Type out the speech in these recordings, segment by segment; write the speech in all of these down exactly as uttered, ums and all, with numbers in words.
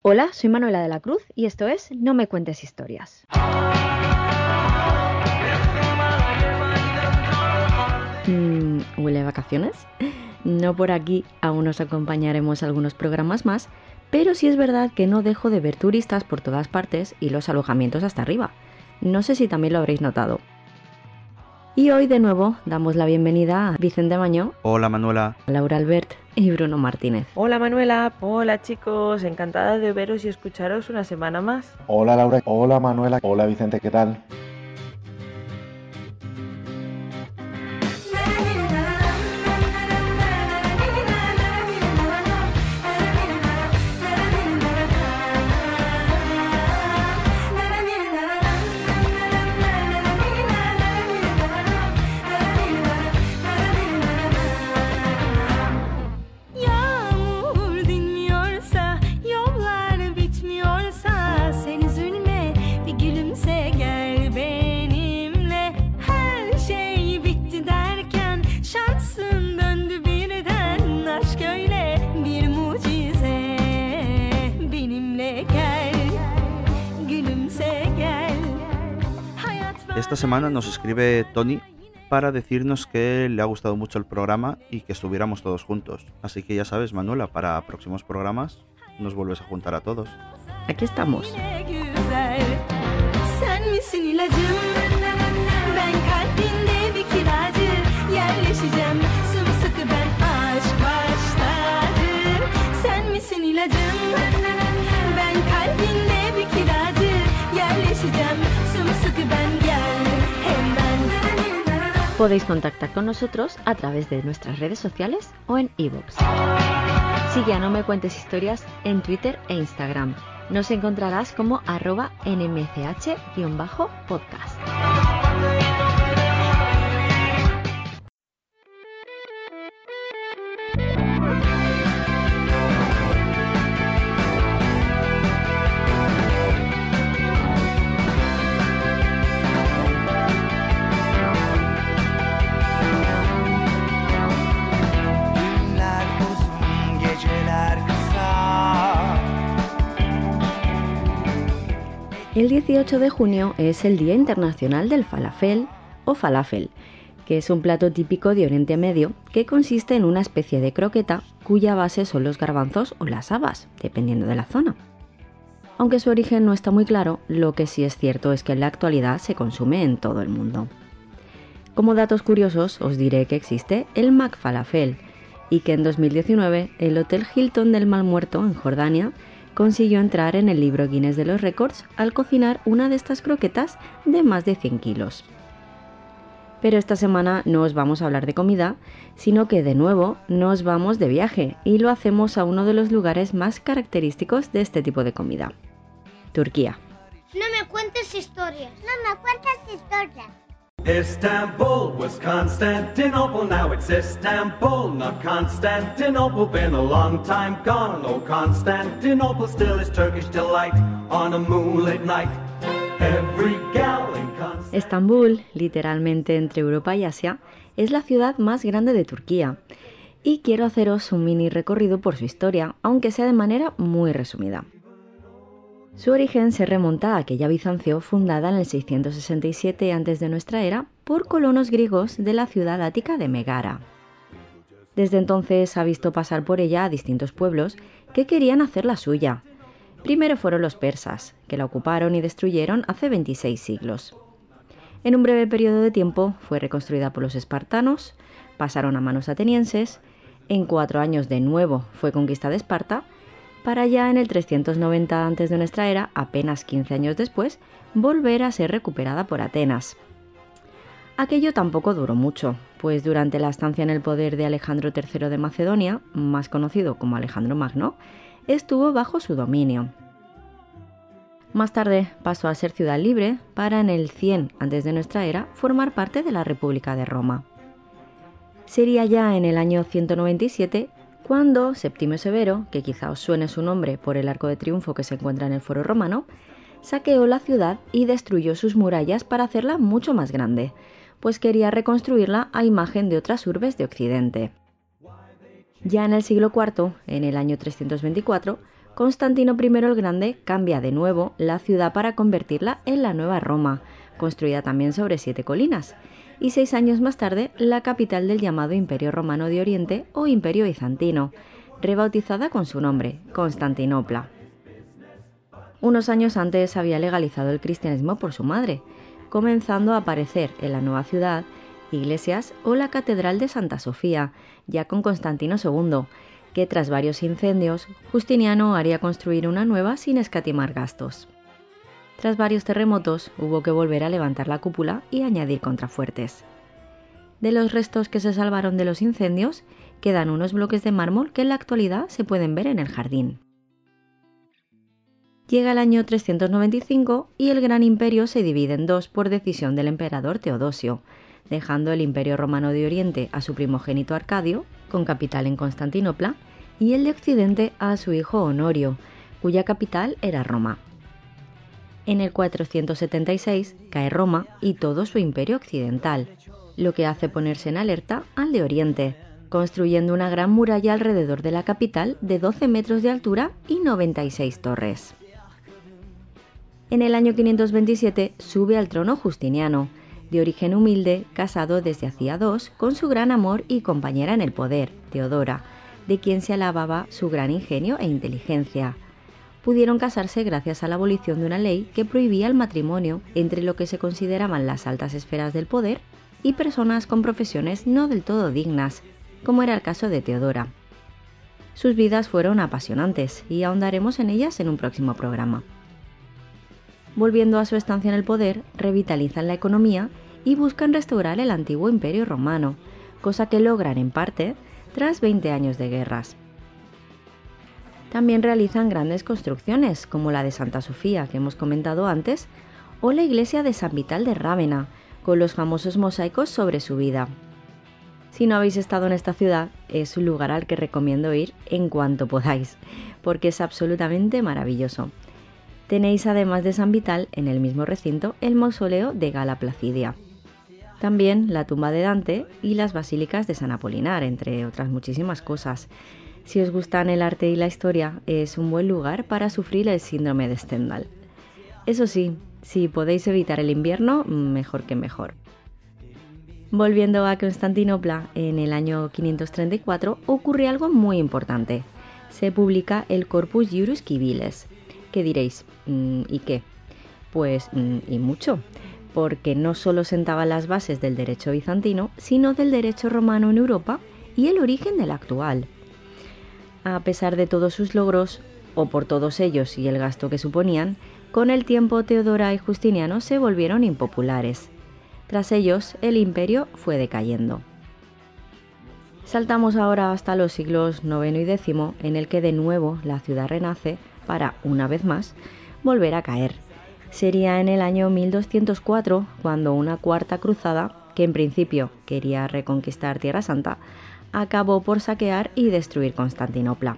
Hola, soy Manuela de la Cruz y esto es No me cuentes historias. Mm, ¿Huele a vacaciones? No por aquí, aún nos acompañaremos a algunos programas más, pero sí es verdad que no dejo de ver turistas por todas partes y los alojamientos hasta arriba. No sé si también lo habréis notado. Y hoy de nuevo damos la bienvenida a Vicente Mañó. Hola Manuela. Laura Albert y Bruno Martínez. Hola Manuela, hola chicos, encantada de veros y escucharos una semana más. Hola Laura, hola Manuela, hola Vicente, ¿qué tal? Esta semana nos escribe Tony para decirnos que le ha gustado mucho el programa y que estuviéramos todos juntos. Así que ya sabes, Manuela, para próximos programas nos vuelves a juntar a todos. Aquí estamos. Podéis contactar con nosotros a través de nuestras redes sociales o en iVoox. Sigue a No me cuentes historias en Twitter e Instagram. Nos encontrarás como arroba nmch-podcast. El dieciocho de junio es el Día Internacional del Falafel o falafel, que es un plato típico de Oriente Medio que consiste en una especie de croqueta cuya base son los garbanzos o las habas, dependiendo de la zona. Aunque su origen no está muy claro, lo que sí es cierto es que en la actualidad se consume en todo el mundo. Como datos curiosos os diré que existe el McFalafel y que en dos mil diecinueve el Hotel Hilton del Mar Muerto en Jordania consiguió entrar en el libro Guinness de los récords al cocinar una de estas croquetas de más de cien kilos. Pero esta semana no os vamos a hablar de comida, sino que de nuevo nos vamos de viaje y lo hacemos a uno de los lugares más característicos de este tipo de comida: Turquía. No me cuentes historias. No me cuentes historias. Istanbul was Constantinople, now it's Istanbul, not Constantinople, been a long time gone. Oh, Constantinople still is Turkish delight on a moonlit night. Every gal in Constantinople. Estambul, literalmente entre Europa y Asia, es la ciudad más grande de Turquía. Y quiero haceros un mini recorrido por su historia, aunque sea de manera muy resumida. Su origen se remonta a aquella Bizancio fundada en el seiscientos sesenta y siete antes de nuestra era por colonos griegos de la ciudad ática de Megara. Desde entonces ha visto pasar por ella a distintos pueblos que querían hacer la suya. Primero fueron los persas, que la ocuparon y destruyeron hace veintiséis siglos. En un breve periodo de tiempo fue reconstruida por los espartanos, pasaron a manos atenienses, en cuatro años de nuevo fue conquistada Esparta, para ya en el trescientos noventa antes de nuestra era, apenas quince años después, volver a ser recuperada por Atenas. Aquello tampoco duró mucho, pues durante la estancia en el poder de Alejandro tercero de Macedonia, más conocido como Alejandro Magno, estuvo bajo su dominio. Más tarde pasó a ser ciudad libre para en el cien antes de nuestra era formar parte de la República de Roma. Sería ya en el año ciento noventa y siete cuando Septimio Severo, que quizá os suene su nombre por el arco de triunfo que se encuentra en el Foro Romano, saqueó la ciudad y destruyó sus murallas para hacerla mucho más grande, pues quería reconstruirla a imagen de otras urbes de Occidente. Ya en el siglo cuarto, en el año trescientos veinticuatro, Constantino primero el Grande cambia de nuevo la ciudad para convertirla en la nueva Roma, construida también sobre siete colinas, y seis años más tarde la capital del llamado Imperio Romano de Oriente o Imperio Bizantino, rebautizada con su nombre, Constantinopla. Unos años antes había legalizado el cristianismo por su madre, comenzando a aparecer en la nueva ciudad iglesias o la Catedral de Santa Sofía, ya con Constantino segundo, que tras varios incendios, Justiniano haría construir una nueva sin escatimar gastos. Tras varios terremotos, hubo que volver a levantar la cúpula y añadir contrafuertes. De los restos que se salvaron de los incendios, quedan unos bloques de mármol que en la actualidad se pueden ver en el jardín. Llega el año trescientos noventa y cinco y el gran imperio se divide en dos por decisión del emperador Teodosio, dejando el Imperio Romano de Oriente a su primogénito Arcadio, con capital en Constantinopla, y el de Occidente a su hijo Honorio, cuya capital era Roma. En el cuatrocientos setenta y seis cae Roma y todo su imperio occidental, lo que hace ponerse en alerta al de Oriente, construyendo una gran muralla alrededor de la capital de doce metros de altura y noventa y seis torres. En el año quinientos veintisiete sube al trono Justiniano, de origen humilde, casado desde hacía dos con su gran amor y compañera en el poder, Teodora, de quien se alababa su gran ingenio e inteligencia. Pudieron casarse gracias a la abolición de una ley que prohibía el matrimonio entre lo que se consideraban las altas esferas del poder y personas con profesiones no del todo dignas, como era el caso de Teodora. Sus vidas fueron apasionantes y ahondaremos en ellas en un próximo programa. Volviendo a su estancia en el poder, revitalizan la economía y buscan restaurar el antiguo imperio romano, cosa que logran en parte tras veinte años de guerras. También realizan grandes construcciones, como la de Santa Sofía, que hemos comentado antes, o la iglesia de San Vital de Rávena, con los famosos mosaicos sobre su vida. Si no habéis estado en esta ciudad, es un lugar al que recomiendo ir en cuanto podáis, porque es absolutamente maravilloso. Tenéis además de San Vital, en el mismo recinto, el mausoleo de Gala Placidia. También la tumba de Dante y las basílicas de San Apolinar, entre otras muchísimas cosas. Si os gustan el arte y la historia, es un buen lugar para sufrir el síndrome de Stendhal. Eso sí, si podéis evitar el invierno, mejor que mejor. Volviendo a Constantinopla, en el año quinientos treinta y cuatro ocurre algo muy importante. Se publica el Corpus Juris Civilis. ¿Qué diréis? ¿Y qué? Pues, y mucho, porque no solo sentaba las bases del derecho bizantino, sino del derecho romano en Europa y el origen del actual. A pesar de todos sus logros, o por todos ellos y el gasto que suponían, con el tiempo Teodora y Justiniano se volvieron impopulares. Tras ellos, el imperio fue decayendo. Saltamos ahora hasta los siglos noveno y décimo, en el que de nuevo la ciudad renace para, una vez más, volver a caer. Sería en el año mil doscientos cuatro cuando una cuarta cruzada, que en principio quería reconquistar Tierra Santa, acabó por saquear y destruir Constantinopla.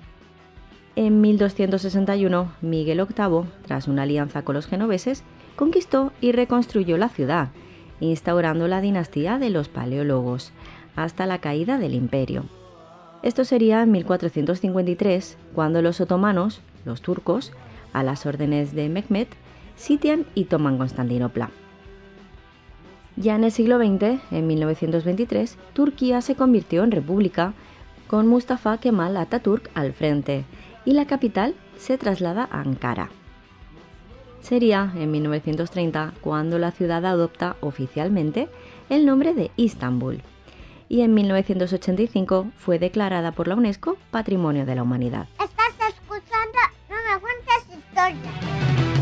En mil doscientos sesenta y uno, Miguel octavo, tras una alianza con los genoveses, conquistó y reconstruyó la ciudad, instaurando la dinastía de los Paleólogos, hasta la caída del imperio. Esto sería en mil cuatrocientos cincuenta y tres, cuando los otomanos, los turcos, a las órdenes de Mehmed, sitian y toman Constantinopla. Ya en el siglo veinte, en mil novecientos veintitrés, Turquía se convirtió en república, con Mustafa Kemal Atatürk al frente, y la capital se traslada a Ankara. Sería en mil novecientos treinta cuando la ciudad adopta oficialmente el nombre de Istambul, y en mil novecientos ochenta y cinco fue declarada por la UNESCO Patrimonio de la Humanidad. Estás escuchando No Me Cuentes Historias.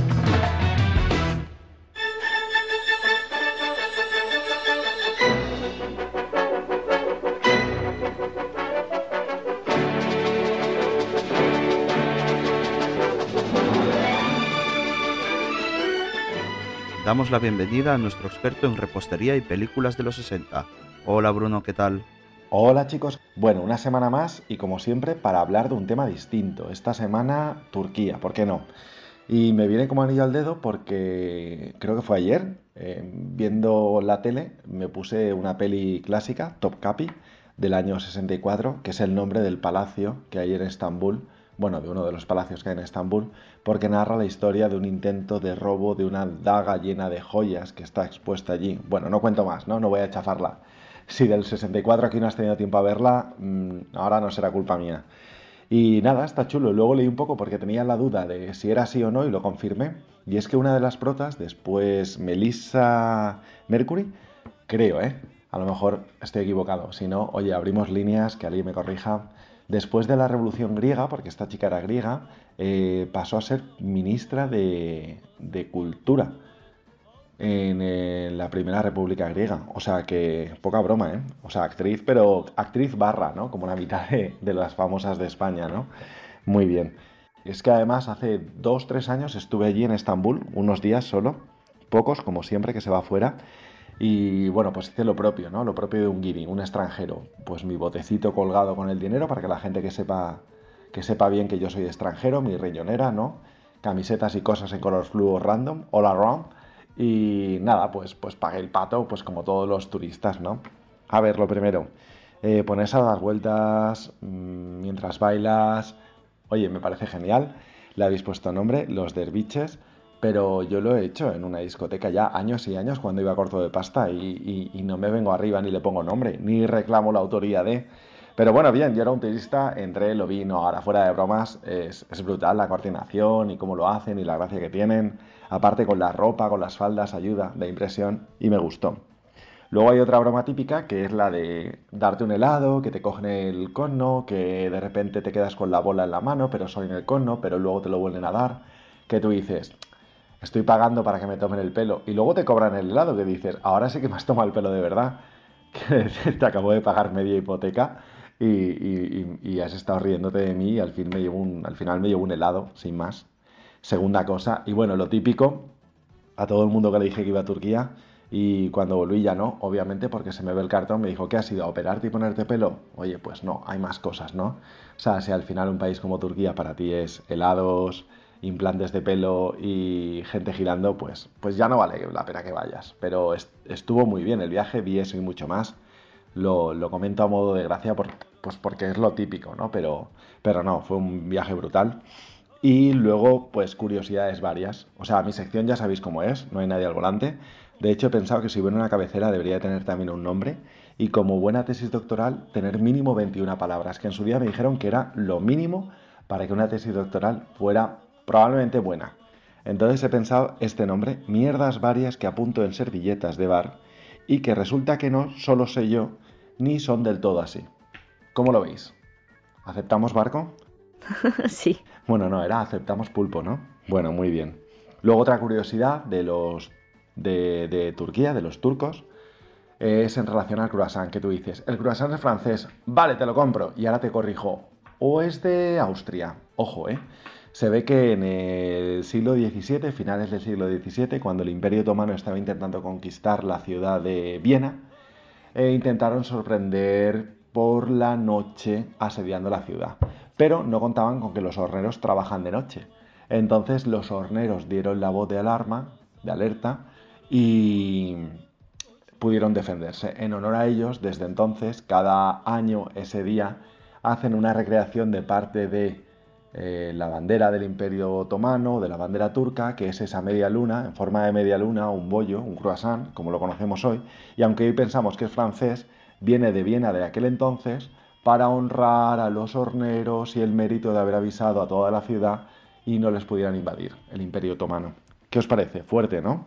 Damos la bienvenida a nuestro experto en repostería y películas de los sesenta. Hola Bruno, ¿qué tal? Hola chicos, bueno, una semana más y como siempre para hablar de un tema distinto. Esta semana Turquía, ¿por qué no? Y me viene como anillo al dedo porque creo que fue ayer, eh, viendo la tele, me puse una peli clásica, Topkapi, del año sesenta y cuatro, que es el nombre del palacio que hay en Estambul, bueno, de uno de los palacios que hay en Estambul, porque narra la historia de un intento de robo de una daga llena de joyas que está expuesta allí. Bueno, no cuento más, ¿no? No voy a chafarla. Si del sesenta y cuatro aquí no has tenido tiempo a verla, mmm, ahora no será culpa mía. Y nada, está chulo. Luego leí un poco porque tenía la duda de si era así o no y lo confirmé. Y es que una de las protas, después Melissa Mercury, creo, ¿eh? A lo mejor estoy equivocado. Si no, oye, abrimos líneas, que alguien me corrija. Después de la Revolución Griega, porque esta chica era griega, eh, pasó a ser ministra de, de Cultura en, en la Primera República Griega. O sea que, poca broma, ¿eh? O sea, actriz, pero actriz barra, ¿no? Como la mitad de, de las famosas de España, ¿no? Muy bien. Es que además hace dos, tres años estuve allí en Estambul, unos días solo, pocos, como siempre que se va afuera. Y bueno, pues hice lo propio, ¿no? Lo propio de un guiri, un extranjero. Pues mi botecito colgado con el dinero para que la gente que sepa, que sepa bien que yo soy extranjero, mi riñonera, ¿no? Camisetas y cosas en color fluo random, all around. Y nada, pues, pues pagué el pato, pues como todos los turistas, ¿no? A ver, lo primero, eh, ponerse a dar vueltas mmm, mientras bailas. Oye, me parece genial. Le habéis puesto nombre, Los Derviches. Pero yo lo he hecho en una discoteca ya años y años cuando iba corto de pasta y, y, y no me vengo arriba ni le pongo nombre, ni reclamo la autoría de... Pero bueno, bien, yo era un turista, entré, lo vi, no, ahora fuera de bromas, es, es brutal la coordinación y cómo lo hacen y la gracia que tienen. Aparte con la ropa, con las faldas, ayuda, de impresión y me gustó. Luego hay otra broma típica que es la de darte un helado, que te cogen el cono, que de repente te quedas con la bola en la mano, pero solo en el cono, pero luego te lo vuelven a dar, que tú dices... Estoy pagando para que me tomen el pelo. Y luego te cobran el helado, que dices, ahora sí que me has tomado el pelo de verdad. Que te acabo de pagar media hipoteca y, y, y, y has estado riéndote de mí y al, fin me llevo un, al final me llevo un helado, sin más. Segunda cosa, y bueno, lo típico, a todo el mundo que le dije que iba a Turquía y cuando volví ya no, obviamente porque se me ve el cartón, me dijo, ¿qué has ido a operarte y ponerte pelo? Oye, pues no, hay más cosas, ¿no? O sea, si al final un país como Turquía para ti es helados... implantes de pelo y gente girando, pues, pues ya no vale la pena que vayas. Pero est estuvo muy bien el viaje, vi eso y mucho más. Lo, lo comento a modo de gracia por, pues porque es lo típico, ¿no? Pero, pero no, fue un viaje brutal. Y luego, pues curiosidades varias. O sea, mi sección ya sabéis cómo es, no hay nadie al volante. De hecho, he pensado que si hubiera una cabecera debería tener también un nombre. Y como buena tesis doctoral, tener mínimo veintiuna palabras, que en su día me dijeron que era lo mínimo para que una tesis doctoral fuera probablemente buena. Entonces he pensado este nombre, mierdas varias que apunto en servilletas de bar y que resulta que no solo sé yo, ni son del todo así. ¿Cómo lo veis? ¿Aceptamos barco? Sí. Bueno, no, era aceptamos pulpo, ¿no? Bueno, muy bien. Luego otra curiosidad de los de, de Turquía, de los turcos, es en relación al croissant, que tú dices, el croissant es francés, vale, te lo compro, y ahora te corrijo, o es de Austria, ojo, ¿eh? Se ve que en el siglo diecisiete, finales del siglo diecisiete, cuando el Imperio Otomano estaba intentando conquistar la ciudad de Viena, eh, intentaron sorprender por la noche asediando la ciudad. Pero no contaban con que los horneros trabajan de noche. Entonces los horneros dieron la voz de alarma, de alerta, y pudieron defenderse. En honor a ellos, desde entonces, cada año, ese día, hacen una recreación de parte de Eh, la bandera del Imperio Otomano, de la bandera turca, que es esa media luna, en forma de media luna, un bollo, un croissant, como lo conocemos hoy, y aunque hoy pensamos que es francés, viene de Viena de aquel entonces para honrar a los horneros y el mérito de haber avisado a toda la ciudad y no les pudieran invadir el Imperio Otomano. ¿Qué os parece? Fuerte, ¿no?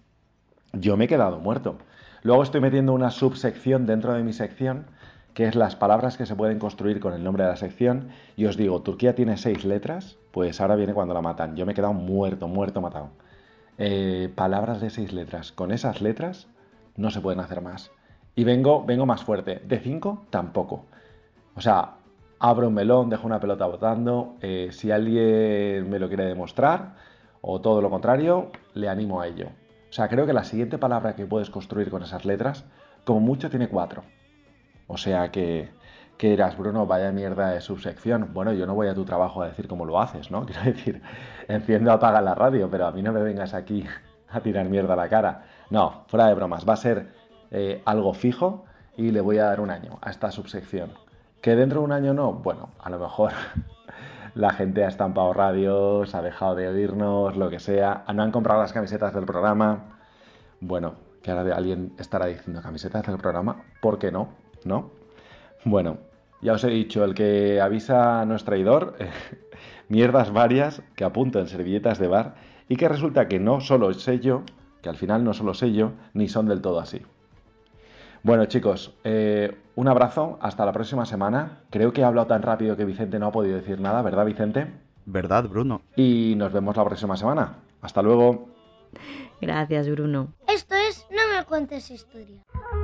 Yo me he quedado muerto. Luego estoy metiendo una subsección dentro de mi sección, que es las palabras que se pueden construir con el nombre de la sección, y os digo, Turquía tiene seis letras, pues ahora viene cuando la matan. Yo me he quedado muerto, muerto, matado. Eh, palabras de seis letras. Con esas letras no se pueden hacer más. Y vengo, vengo más fuerte. De cinco, tampoco. O sea, abro un melón, dejo una pelota botando. Eh, si alguien me lo quiere demostrar, o todo lo contrario, le animo a ello. O sea, creo que la siguiente palabra que puedes construir con esas letras, como mucho tiene cuatro. O sea que, que dirás, Bruno, vaya mierda de subsección. Bueno, yo no voy a tu trabajo a decir cómo lo haces, ¿no? Quiero decir, enciendo, apaga la radio, pero a mí no me vengas aquí a tirar mierda a la cara. No, fuera de bromas, va a ser eh, algo fijo y le voy a dar un año a esta subsección. ¿Que dentro de un año no? Bueno, a lo mejor La gente ha estampado radios, ha dejado de oírnos, lo que sea. No han comprado las camisetas del programa. Bueno, que ahora alguien estará diciendo camisetas del programa. ¿Por qué no? ¿No? Bueno, ya os he dicho, el que avisa no es traidor. Mierdas varias que apunto en servilletas de bar y que resulta que no solo sé yo, que al final no solo sé yo, ni son del todo así. Bueno, chicos, eh, un abrazo, hasta la próxima semana. Creo que he hablado tan rápido que Vicente no ha podido decir nada, ¿verdad, Vicente? ¿Verdad, Bruno? Y nos vemos la próxima semana. Hasta luego. Gracias, Bruno. Esto es No me cuentes historia.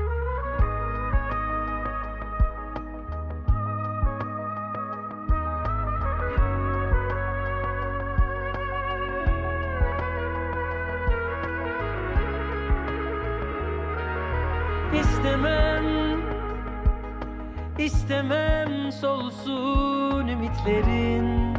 İstemem, istemem solsun ümitlerin,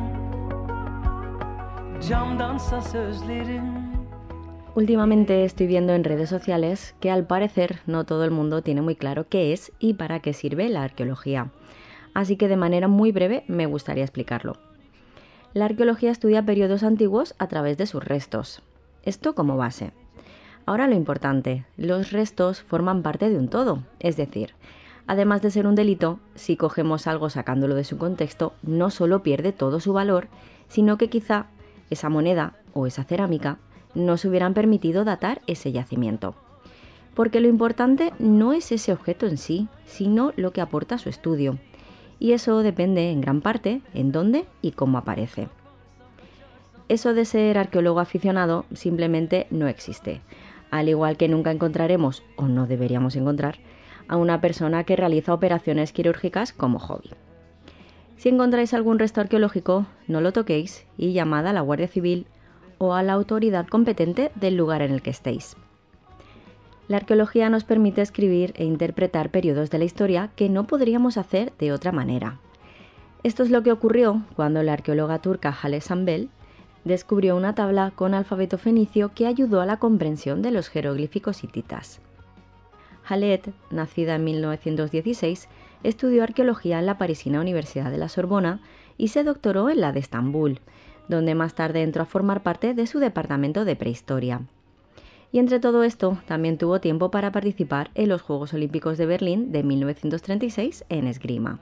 camdansa sözlerin. Últimamente estoy viendo en redes sociales que al parecer no todo el mundo tiene muy claro qué es y para qué sirve la arqueología. Así que de manera muy breve me gustaría explicarlo. La arqueología estudia periodos antiguos a través de sus restos. Esto como base. Ahora lo importante, los restos forman parte de un todo, es decir, además de ser un delito, si cogemos algo sacándolo de su contexto, no solo pierde todo su valor, sino que quizá esa moneda o esa cerámica no se hubieran permitido datar ese yacimiento. Porque lo importante no es ese objeto en sí, sino lo que aporta a su estudio. Y eso depende en gran parte en dónde y cómo aparece. Eso de ser arqueólogo aficionado simplemente no existe. Al igual que nunca encontraremos, o no deberíamos encontrar, a una persona que realiza operaciones quirúrgicas como hobby. Si encontráis algún resto arqueológico, no lo toquéis y llamad a la Guardia Civil o a la autoridad competente del lugar en el que estéis. La arqueología nos permite escribir e interpretar periodos de la historia que no podríamos hacer de otra manera. Esto es lo que ocurrió cuando la arqueóloga turca Hale Sambel descubrió una tabla con alfabeto fenicio que ayudó a la comprensión de los jeroglíficos hititas. Halet, nacida en mil novecientos dieciséis, estudió arqueología en la parisina Universidad de la Sorbona y se doctoró en la de Estambul, donde más tarde entró a formar parte de su departamento de prehistoria. Y entre todo esto, también tuvo tiempo para participar en los Juegos Olímpicos de Berlín de mil novecientos treinta y seis en esgrima.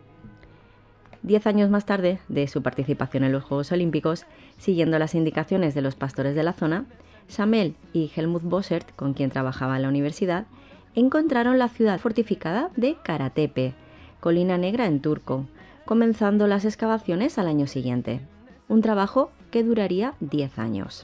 Diez años más tarde de su participación en los Juegos Olímpicos, siguiendo las indicaciones de los pastores de la zona, Sambel y Helmut Bossert, con quien trabajaba en la universidad, encontraron la ciudad fortificada de Karatepe, Colina Negra en turco, comenzando las excavaciones al año siguiente. Un trabajo que duraría diez años.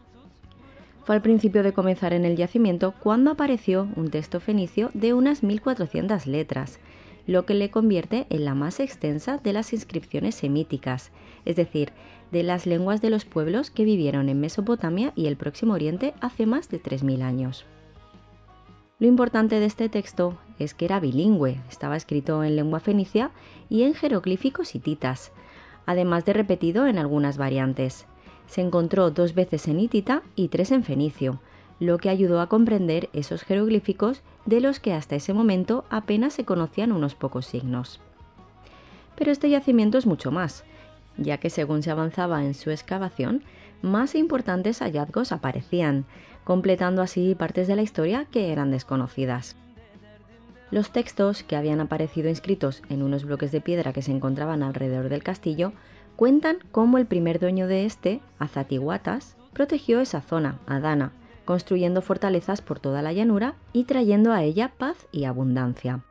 Fue al principio de comenzar en el yacimiento cuando apareció un texto fenicio de unas mil cuatrocientas letras, lo que le convierte en la más extensa de las inscripciones semíticas, es decir, de las lenguas de los pueblos que vivieron en Mesopotamia y el Próximo Oriente hace más de tres mil años. Lo importante de este texto es que era bilingüe, estaba escrito en lengua fenicia y en jeroglíficos hititas, además de repetido en algunas variantes. Se encontró dos veces en hitita y tres en fenicio, lo que ayudó a comprender esos jeroglíficos de los que hasta ese momento apenas se conocían unos pocos signos. Pero este yacimiento es mucho más, ya que según se avanzaba en su excavación, más importantes hallazgos aparecían, completando así partes de la historia que eran desconocidas. Los textos que habían aparecido inscritos en unos bloques de piedra que se encontraban alrededor del castillo cuentan cómo el primer dueño de este, Azatiguatas, protegió esa zona, Adana, construyendo fortalezas por toda la llanura y trayendo a ella paz y abundancia.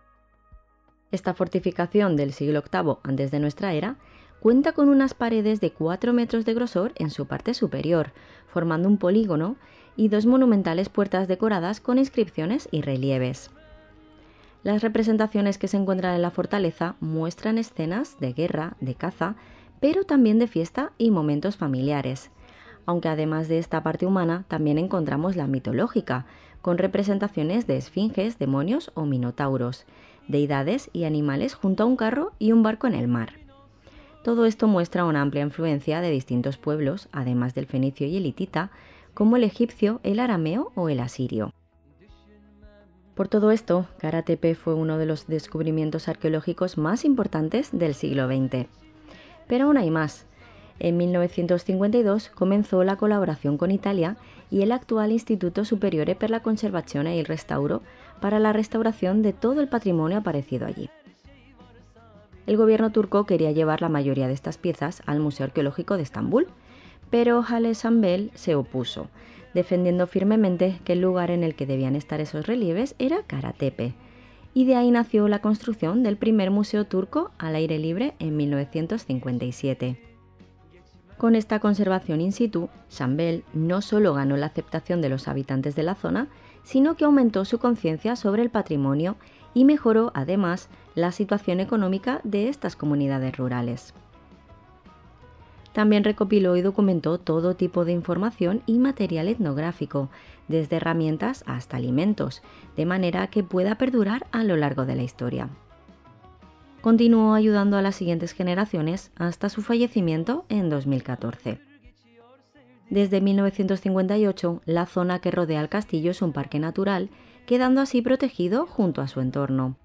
Esta fortificación del siglo octavo antes de nuestra era cuenta con unas paredes de cuatro metros de grosor en su parte superior, formando un polígono y dos monumentales puertas decoradas con inscripciones y relieves. Las representaciones que se encuentran en la fortaleza muestran escenas de guerra, de caza, pero también de fiesta y momentos familiares, aunque además de esta parte humana también encontramos la mitológica, con representaciones de esfinges, demonios o minotauros, deidades y animales junto a un carro y un barco en el mar. Todo esto muestra una amplia influencia de distintos pueblos, además del fenicio y el hitita, como el egipcio, el arameo o el asirio. Por todo esto, Karatepe fue uno de los descubrimientos arqueológicos más importantes del siglo veinte. Pero aún hay más. En mil novecientos cincuenta y dos comenzó la colaboración con Italia y el actual Instituto Superiore per la Conservazione e il Restauro para la restauración de todo el patrimonio aparecido allí. El gobierno turco quería llevar la mayoría de estas piezas al Museo Arqueológico de Estambul, pero Halis Şambel se opuso, defendiendo firmemente que el lugar en el que debían estar esos relieves era Karatepe, y de ahí nació la construcción del primer museo turco al aire libre en mil novecientos cincuenta y siete. Con esta conservación in situ, Şambel no solo ganó la aceptación de los habitantes de la zona, sino que aumentó su conciencia sobre el patrimonio y mejoró además la situación económica de estas comunidades rurales. También recopiló y documentó todo tipo de información y material etnográfico, desde herramientas hasta alimentos, de manera que pueda perdurar a lo largo de la historia. Continuó ayudando a las siguientes generaciones hasta su fallecimiento en dos mil catorce. Desde mil novecientos cincuenta y ocho, la zona que rodea el castillo es un parque natural, quedando así protegido junto a su entorno.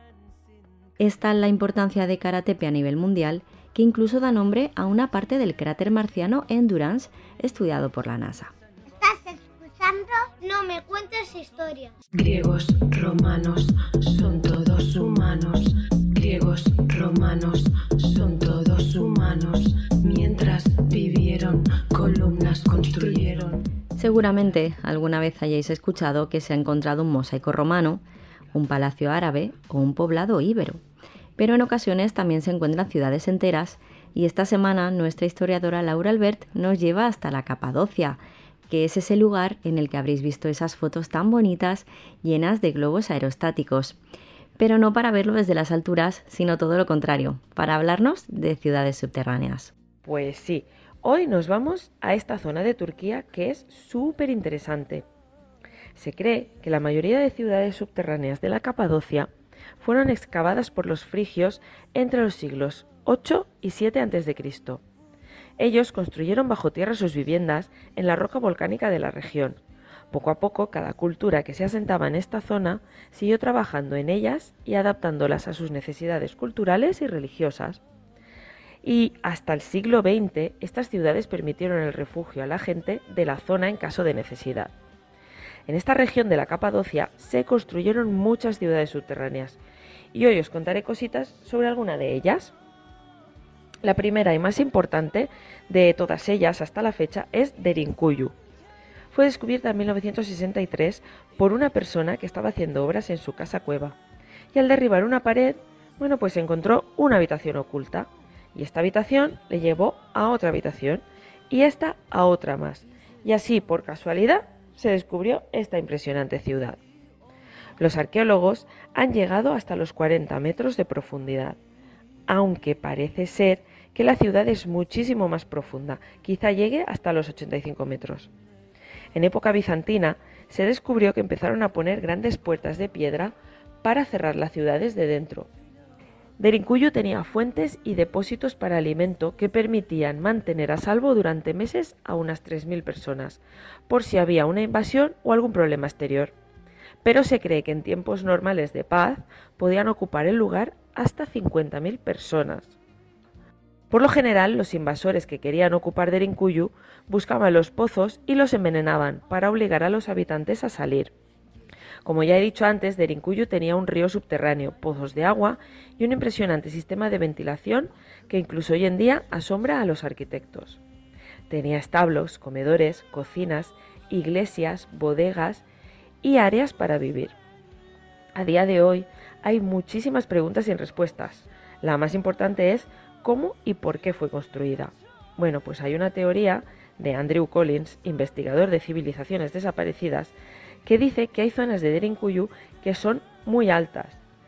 Es tal la importancia de Karatepe a nivel mundial que incluso da nombre a una parte del cráter marciano Endurance, estudiado por la NASA. ¿Estás escuchando? No me cuentes historias. Griegos, romanos, son todos humanos. Griegos, romanos, son todos humanos. Mientras vivieron, columnas construyeron. Seguramente alguna vez hayáis escuchado que se ha encontrado un mosaico romano, un palacio árabe o un poblado íbero. Pero en ocasiones también se encuentran ciudades enteras y esta semana nuestra historiadora Laura Albert nos lleva hasta la Capadocia, que es ese lugar en el que habréis visto esas fotos tan bonitas llenas de globos aerostáticos. Pero no para verlo desde las alturas, sino todo lo contrario, para hablarnos de ciudades subterráneas. Pues sí, hoy nos vamos a esta zona de Turquía que es súper interesante. Se cree que la mayoría de ciudades subterráneas de la Capadocia fueron excavadas por los frigios entre los siglos ocho y siete antes de Cristo. Ellos construyeron bajo tierra sus viviendas en la roca volcánica de la región. Poco a poco, cada cultura que se asentaba en esta zona siguió trabajando en ellas y adaptándolas a sus necesidades culturales y religiosas. Y hasta el siglo veinte, estas ciudades permitieron el refugio a la gente de la zona en caso de necesidad. En esta región de la Capadocia se construyeron muchas ciudades subterráneas y hoy os contaré cositas sobre alguna de ellas. La primera y más importante de todas ellas hasta la fecha es Derinkuyu. Fue descubierta en mil novecientos sesenta y tres por una persona que estaba haciendo obras en su casa cueva y al derribar una pared, bueno, pues encontró una habitación oculta y esta habitación le llevó a otra habitación y esta a otra más y así por casualidad se descubrió esta impresionante ciudad. Los arqueólogos han llegado hasta los cuarenta metros de profundidad, aunque parece ser que la ciudad es muchísimo más profunda, quizá llegue hasta los ochenta y cinco metros. En época bizantina se descubrió que empezaron a poner grandes puertas de piedra para cerrar la ciudad desde dentro. Derinkuyu tenía fuentes y depósitos para alimento que permitían mantener a salvo durante meses a unas tres mil personas, por si había una invasión o algún problema exterior. Pero se cree que en tiempos normales de paz podían ocupar el lugar hasta cincuenta mil personas. Por lo general, los invasores que querían ocupar Derinkuyu buscaban los pozos y los envenenaban para obligar a los habitantes a salir. Como ya he dicho antes, Derinkuyu tenía un río subterráneo, pozos de agua y un impresionante sistema de ventilación que incluso hoy en día asombra a los arquitectos. Tenía establos, comedores, cocinas, iglesias, bodegas y áreas para vivir. A día de hoy hay muchísimas preguntas sin respuestas. La más importante es cómo y por qué fue construida. Bueno, pues hay una teoría de Andrew Collins, investigador de civilizaciones desaparecidas, que dice que hay zonas de Derinkuyu que son muy altas,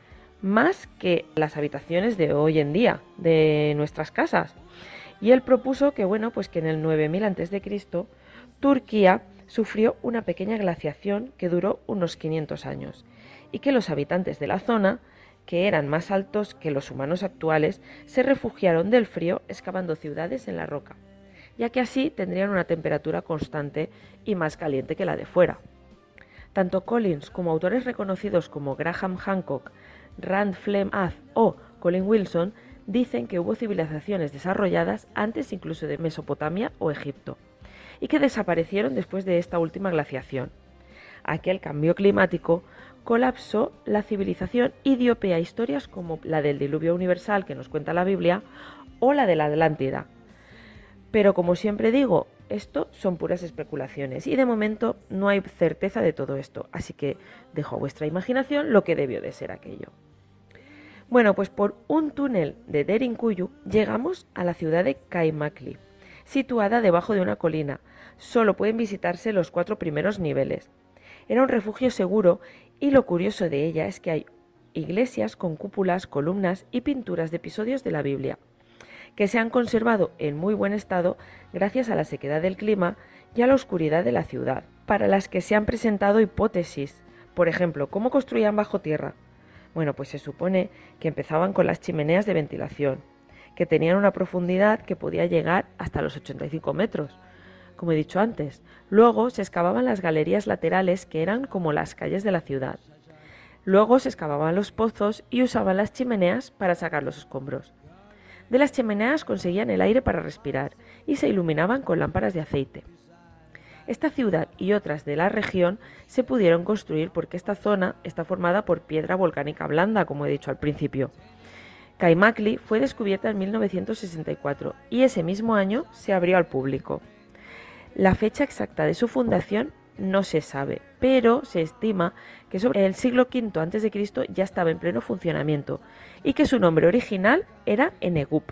más que las habitaciones de hoy en día, de nuestras casas. Y él propuso que, bueno, pues que en el nueve mil antes de Cristo Turquía sufrió una pequeña glaciación que duró unos quinientos años y que los habitantes de la zona, que eran más altos que los humanos actuales, se refugiaron del frío excavando ciudades en la roca, ya que así tendrían una temperatura constante y más caliente que la de fuera. Tanto Collins como autores reconocidos como Graham Hancock, Rand Flem Ath o Colin Wilson dicen que hubo civilizaciones desarrolladas antes incluso de Mesopotamia o Egipto, y que desaparecieron después de esta última glaciación. Aquel cambio climático colapsó la civilización y dio pie a historias como la del diluvio universal que nos cuenta la Biblia o la de la Atlántida. Pero como siempre digo, esto son puras especulaciones y de momento no hay certeza de todo esto, así que dejo a vuestra imaginación lo que debió de ser aquello. Bueno, pues por un túnel de Derinkuyu llegamos a la ciudad de Kaimakli, situada debajo de una colina. Solo pueden visitarse los cuatro primeros niveles. Era un refugio seguro y lo curioso de ella es que hay iglesias con cúpulas, columnas y pinturas de episodios de la Biblia, que se han conservado en muy buen estado gracias a la sequedad del clima y a la oscuridad de la ciudad, para las que se han presentado hipótesis. Por ejemplo, ¿cómo construían bajo tierra? Bueno, pues se supone que empezaban con las chimeneas de ventilación, que tenían una profundidad que podía llegar hasta los ochenta y cinco metros, como he dicho antes. Luego se excavaban las galerías laterales, que eran como las calles de la ciudad. Luego se excavaban los pozos y usaban las chimeneas para sacar los escombros. De las chimeneas conseguían el aire para respirar y se iluminaban con lámparas de aceite. Esta ciudad y otras de la región se pudieron construir porque esta zona está formada por piedra volcánica blanda, como he dicho al principio. Kaimakli fue descubierta en mil novecientos sesenta y cuatro y ese mismo año se abrió al público. La fecha exacta de su fundación no se sabe, pero se estima que sobre el siglo quinto antes de Cristo ya estaba en pleno funcionamiento y que su nombre original era Enegup.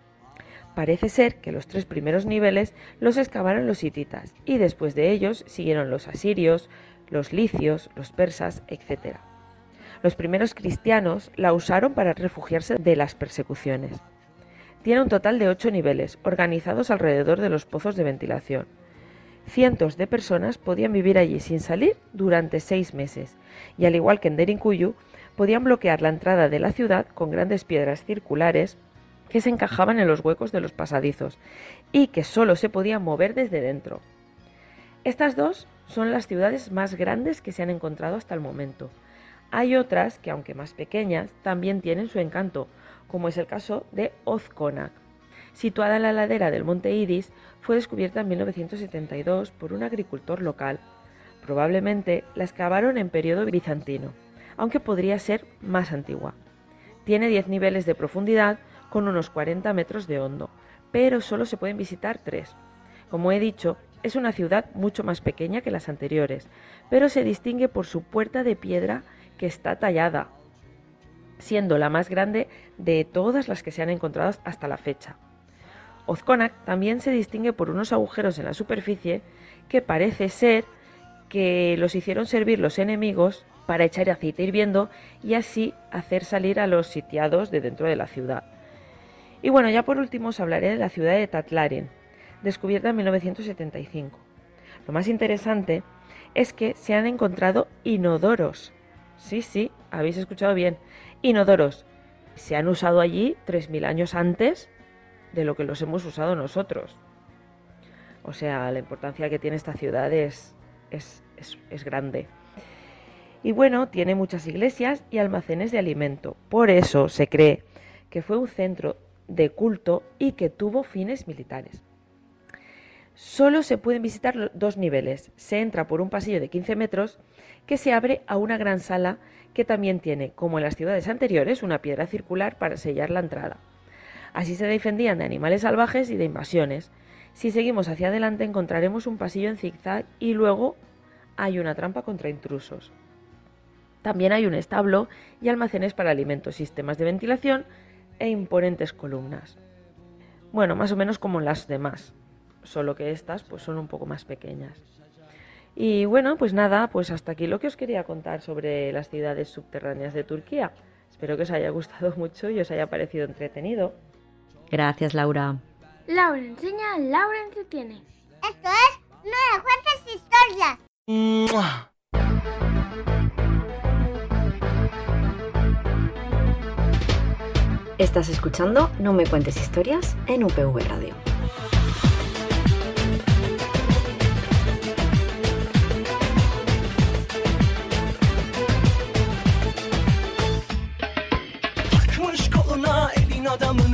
Parece ser que los tres primeros niveles los excavaron los hititas y después de ellos siguieron los asirios, los licios, los persas, etcétera. Los primeros cristianos la usaron para refugiarse de las persecuciones. Tiene un total de ocho niveles, organizados alrededor de los pozos de ventilación. Cientos de personas podían vivir allí sin salir durante seis meses, y al igual que en Derinkuyu, podían bloquear la entrada de la ciudad con grandes piedras circulares que se encajaban en los huecos de los pasadizos y que solo se podían mover desde dentro. Estas dos son las ciudades más grandes que se han encontrado hasta el momento. Hay otras que, aunque más pequeñas, también tienen su encanto, como es el caso de Ozkonak. Situada en la ladera del monte Idis, fue descubierta en mil novecientos setenta y dos por un agricultor local. Probablemente la excavaron en periodo bizantino, aunque podría ser más antigua. Tiene diez niveles de profundidad con unos cuarenta metros de hondo, pero solo se pueden visitar tres. Como he dicho, es una ciudad mucho más pequeña que las anteriores, pero se distingue por su puerta de piedra que está tallada, siendo la más grande de todas las que se han encontrado hasta la fecha. Ozkonak también se distingue por unos agujeros en la superficie que parece ser que los hicieron servir los enemigos para echar aceite hirviendo y así hacer salir a los sitiados de dentro de la ciudad. Y bueno, ya por último os hablaré de la ciudad de Tatlaren, descubierta en mil novecientos setenta y cinco. Lo más interesante es que se han encontrado inodoros. Sí, sí, habéis escuchado bien, inodoros. Se han usado allí tres mil años antes de lo que los hemos usado nosotros. O sea, la importancia que tiene esta ciudad es, es, es, es grande. Y bueno, tiene muchas iglesias y almacenes de alimento. Por eso se cree que fue un centro de culto y que tuvo fines militares. Solo se pueden visitar dos niveles. Se entra por un pasillo de quince metros que se abre a una gran sala que también tiene, como en las ciudades anteriores, una piedra circular para sellar la entrada. Así se defendían de animales salvajes y de invasiones. Si seguimos hacia adelante encontraremos un pasillo en zigzag y luego hay una trampa contra intrusos. También hay un establo y almacenes para alimentos, sistemas de ventilación e imponentes columnas. Bueno, más o menos como las demás, solo que estas pues son un poco más pequeñas. Y bueno, pues nada, pues hasta aquí lo que os quería contar sobre las ciudades subterráneas de Turquía. Espero que os haya gustado mucho y os haya parecido entretenido. Gracias, Laura. Laura enseña, Laura entretiene. Esto es No me cuentes historias. ¡Mua! Estás escuchando No me cuentes historias en U P V Radio. Takmış koluna elin adamın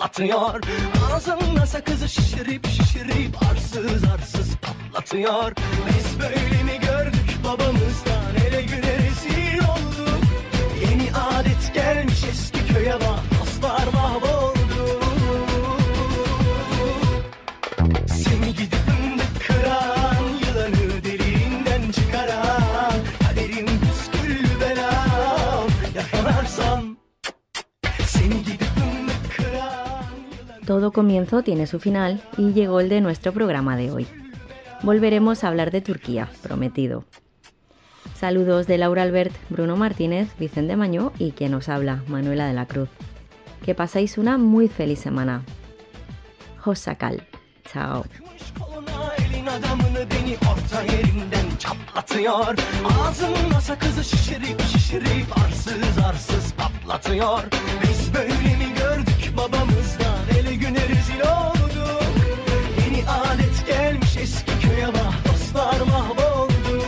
patlatıyor. Ağzında sakızı şişirip şişirip arsız arsız patlatıyor. Biz böyle mi gördük babamızdan, ele güne rezil olduk. Yeni adet gelmiş eski köye bak, dostlar mahvoldu. Seni gidip fındık kıran, yılanı deliğinden çıkaran, kaderim püsküllü belam, yakalarsam seni gidip fındık kıran. Todo comienzo tiene su final y llegó el de nuestro programa de hoy. Volveremos a hablar de Turquía, prometido. Saludos de Laura Albert, Bruno Martínez, Vicente Mañó y quien os habla, Manuela de la Cruz. Que paséis una muy feliz semana. Hoşça kal. Chao. Adamını beni orta yerinden çatlatıyor. Ağzımda sakızı şişirip şişirip arsız arsız patlatıyor. Biz böyle mi gördük babamızdan, ele güne rezil olduk. Yeni adet gelmiş eski köye bak, dostlar mahvoldu.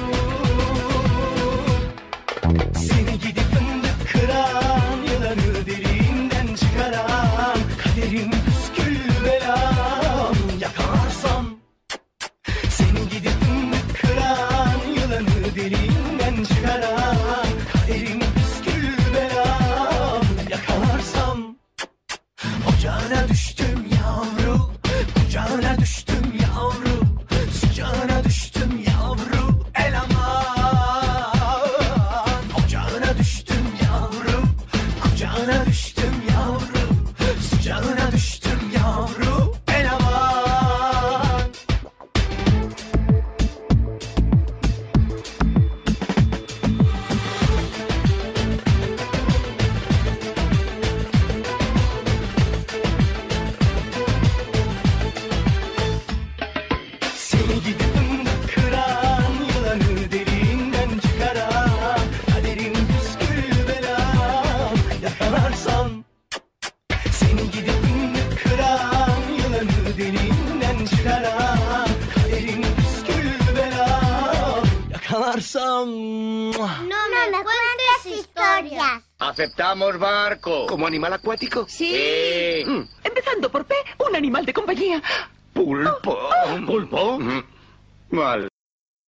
Seni gidip fındık kıran, yılanı deliğinden çıkaran, kaderim püsküllü belam, yakalarsam seni gidip fındık kıran, yılanı deliğinden çıkaran, kaderim püsküllü belam, yakalarsam. Ocağına düştüm yavru, kucağına düştüm yavru, sıcağına düştüm yavru, el aman. Ocağına düştüm yavru, kucağına düştüm yavru, sıcağına düştüm yavru, el aman. Seni gidip fındık kıran, yılanı deliğinden çıkaran, kaderim püsküllü belam, yakalarsam. Seni gidip fındık kıran, yılanı deliğinden çıkaran, kaderim püsküllü belam, yakalarsam. No me cuentes historias. Aceptamos barco. ¿Como animal acuático? Sí. Sí. Mm. Empezando por P, un animal de compañía. Pulpo. ¿Pulpo? Mal.